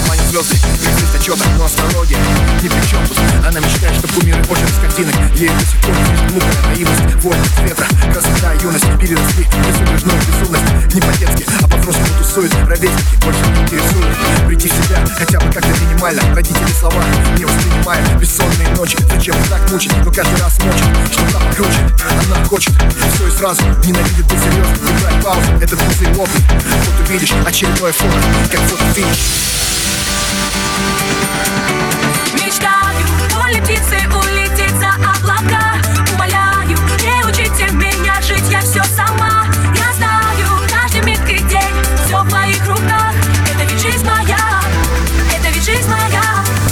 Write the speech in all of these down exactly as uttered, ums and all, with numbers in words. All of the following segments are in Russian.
обманет звезды, прикрыт отчетом, но астрология ни при чем тут. Она мечтает, что кумиры очередь с картинок. Ей до сих пор лишь глупая наивность, вольность ветра, красота, юность, переросли безудержную безумность. Не по-детски, а по-взрослому тусуют ровесники, больше не интересуют. Прийти в себя хотя бы как-то минимально. Родители слова не воспринимают. Бессонные ночи, зачем их так мучить? Но каждый раз мочит, что она покруче. Она хочет все и сразу, ненавидит быть серьезным. Не брать паузу, это вкусный опыт. Вот увидишь очередное фото, как фото-финиш. Мечтаю полетиться, улететь за облака. Умоляю, не учите меня жить, я все сама. Я знаю, каждый миг и день, все в моих руках. Это ведь жизнь моя, это ведь жизнь моя.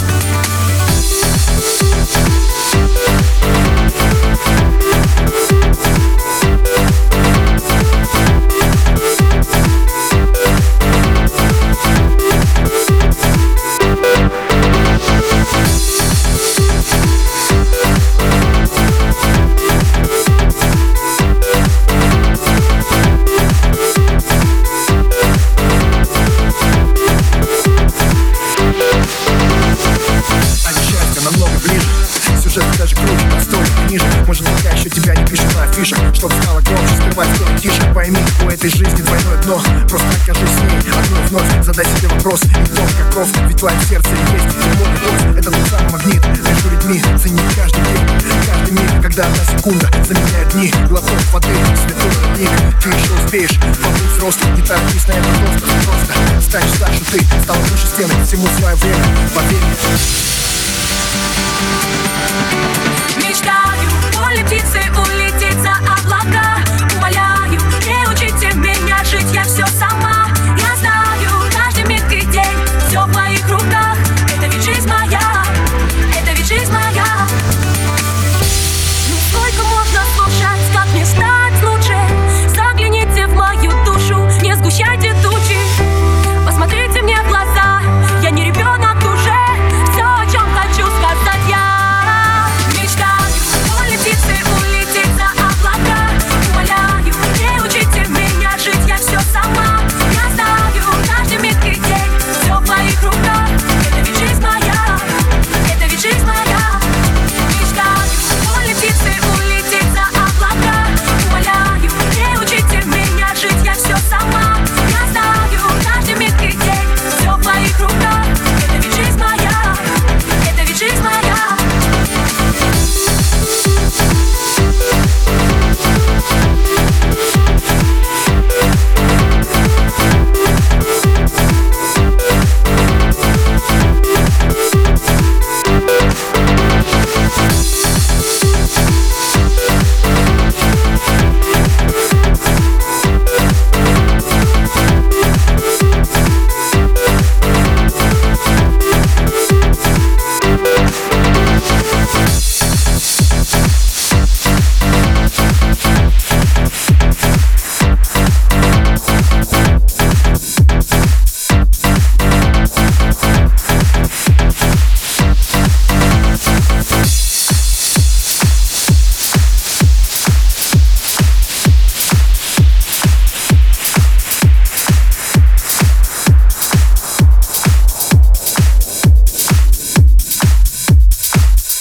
Даже круче, настолько ниже. Может, пока еще тебя не пишут на афишах, чтоб стало громче, скрывать скоро тише. Пойми, у этой жизни двойное дно. Просто окажись с ней одной вновь. Задай себе вопрос, и кто каков. Ведь в твоем сердце есть любовь, любовь. Это тот самый магнит между людьми. Цени каждый день, каждый миг, когда одна секунда заменяет дни. Глоток воды, святой родник. Ты еще успеешь побыть взрослым. Не торопись на это просто, просто станешь старше ты, стала выше стены. Всему свое время, поверь мне. Мечтаю полетиться, улететь за облака.